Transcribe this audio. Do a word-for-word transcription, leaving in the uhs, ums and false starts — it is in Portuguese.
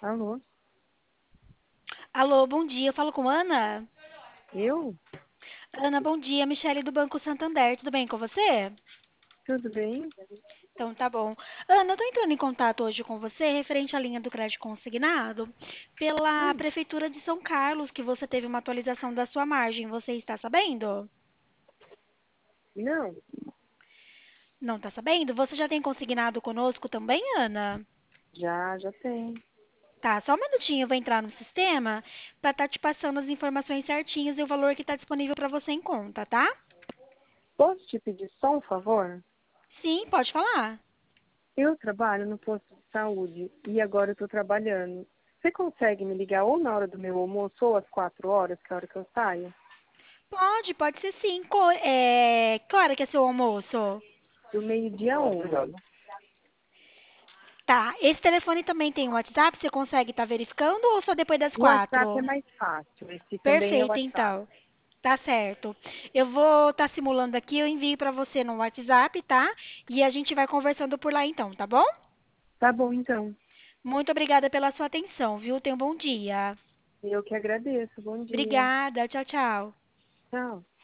Alô? Alô, bom dia. Eu falo com Ana. Eu? Ana, bom dia. Michele do Banco Santander. Tudo bem com você? Tudo bem? Então tá bom. Ana, eu tô entrando em contato hoje com você referente à linha do crédito consignado pela Hum, Prefeitura de São Carlos, que você teve uma atualização da sua margem. Você está sabendo? não, Não está sabendo? Você já tem consignado conosco também, Ana? já, já tem. Tá, só um minutinho, eu vou entrar no sistema para estar te passando as informações certinhas e o valor que está disponível para você em conta, tá? Posso te pedir só um favor? Sim, pode falar. Eu trabalho no posto de saúde e agora eu tô trabalhando. Você consegue me ligar ou na hora do meu almoço ou às quatro horas, que é a hora que eu saio? Pode, pode ser sim. Co- É, que hora que é seu almoço? Do meio-dia a onze. Tá, esse telefone também tem um WhatsApp, você consegue estar verificando ou só depois das O WhatsApp é quatro? mais fácil. Esse também é o Perfeito, WhatsApp. então. Tá certo. Eu vou estar simulando aqui, eu envio para você no WhatsApp, tá? E a gente vai conversando por lá então, tá bom? Tá bom, então. Muito obrigada pela sua atenção, viu? Tenha um bom dia. Eu que agradeço. Bom dia. Obrigada, tchau, tchau. Tchau.